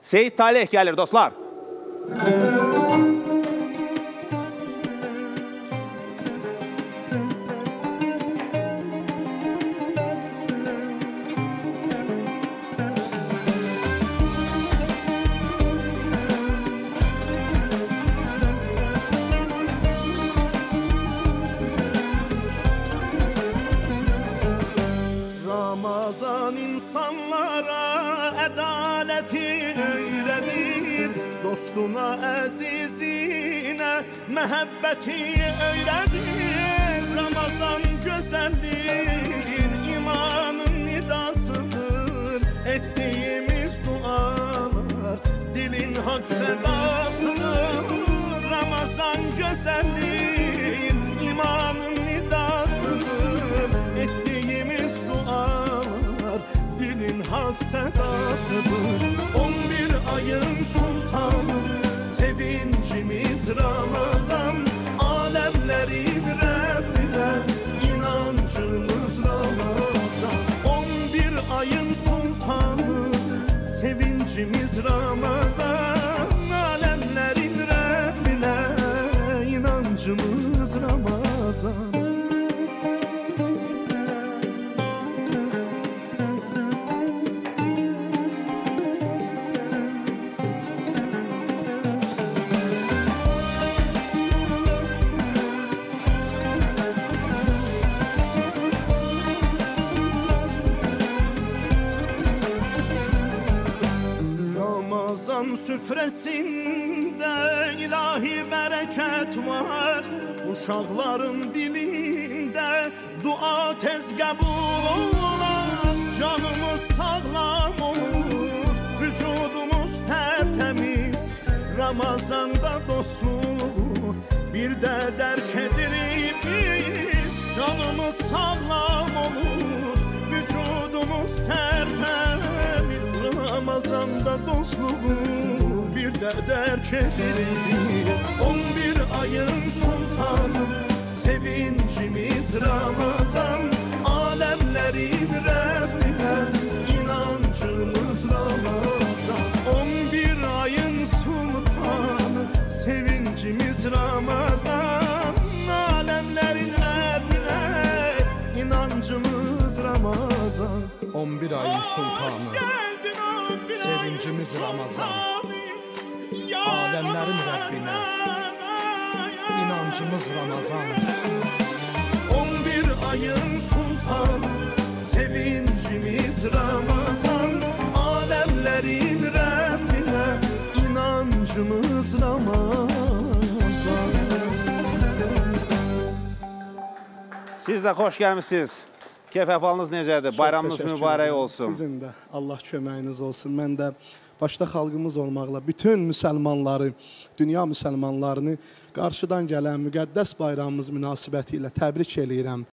Seyid Talih gəlir dostlar. Ramazan insanlara ədaleti öyrədir, dostuna, əzizine məhəbbəti öyrədir. Ramazan gözəlliyin, imanın nidasıdır, etdiyimiz dualar dilin hak sədasıdır. Ramazan gözəlliyin, imanın nidasıdır, etdiyimiz dualar dilin hak sedasıdır. 11 ayın sultanı, sevincimiz Ramazan, alemlerin Rabbine inancımız Ramazan. 11 ayın sultanı, sevincimiz Ramazan, alemlerin Rabbine inancımız Ramazan. Ramazan süfresinde ilahi bereket var, uşakların dilinde dua tez kabul olar. Canımız sağlam olur, vücudumuz tertemiz, Ramazanda dostluğu bir de derk ederiz. Canımız sağlam olur, vücudumuz tertemiz, Ramazanda dostluğu bir de derk ederiz. 11 ayın sultanı, sevincimiz Ramazan, alemlerin Rabbine inancımız Ramazan. 11 ayın sultanı, sevincimiz Ramazan, alemlerin Rabbine inancımız Ramazan. 11 ayın sultanı, sevincimiz Ramazan, alemlerin Rabbine inancımız Ramazan. 11 ayın sultanı, sevincimiz Ramazan, alemlerin Rabbine inancımız Ramazan. Siz de hoş gelmişsiniz. Keyf əhvalınız necədir? Bayramınız mübarək olsun. Sizin də Allah köməyiniz olsun. Mən də başta xalqımız olmaqla bütün müsəlmanları, dünya müsəlmanlarını qarşıdan gələn müqəddəs bayramımız münasibəti ilə təbrik eləyirəm.